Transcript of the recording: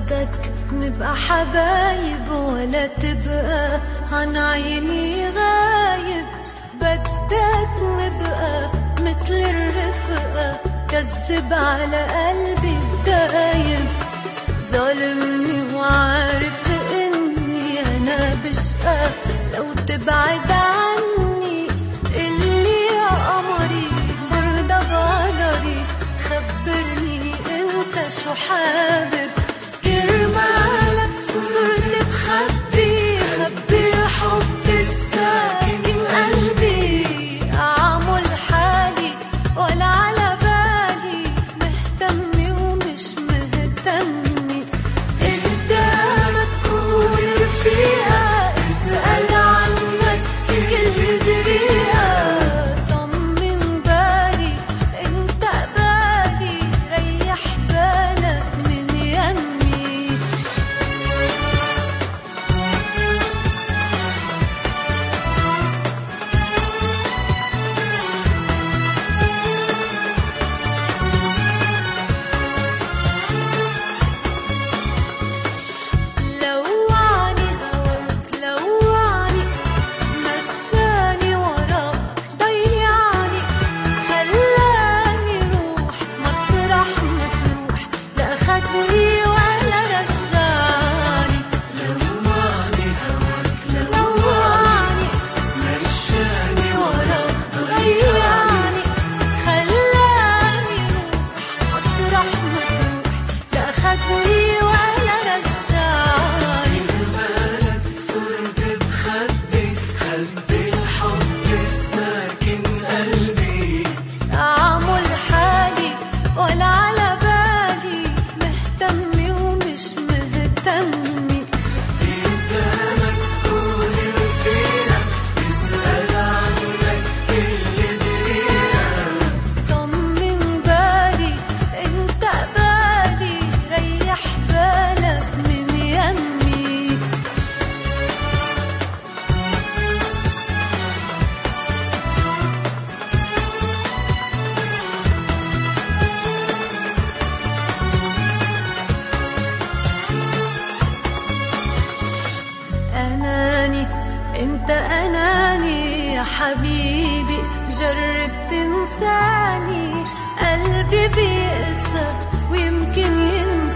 بدك نبقى حبايب ولا تبقى عن عيني غايب؟ بدك نبقى مثل الرفقة كذب على قلبي الدايب؟ ظالمني وعارف اني انا بشقى لو تبعد عني. قلي يا قمري برضى بقدري، خبرني انت شو حابب؟ كرمالك صرت بخبي الحب الساكن قلبي. اعمل حالي ولا على بالي، مهتمي ومش مهتمي. قدامك كون رفيقة، اسأل عنك كل دقيقة. طمن بالي انت قبالي، ريح بالك من يمي. لوعني هواك لوعني، مشاني وراك ضيعني. خلاني روح مطرح ما تروح، لا أخدني ولا رجعني. لوعني هواك لوعني، مشاني وراك ضيعني. خلاني روح مطرح ما تروح، لا أخدني ولا رجعني. كرمالك صرت بخبي الحب الساكن قلبي. أعمل حالي ولا على بالي، مهتمي ومش مهتمي. قدامك كون رفيقة، اسأل عنك كل دقيقة. طمن بالي انت قبالي، ريح بالك من يمي. أناني انت أناني يا حبيبي، جرب تنساني. قلبي بيقسى ويمكن ينسى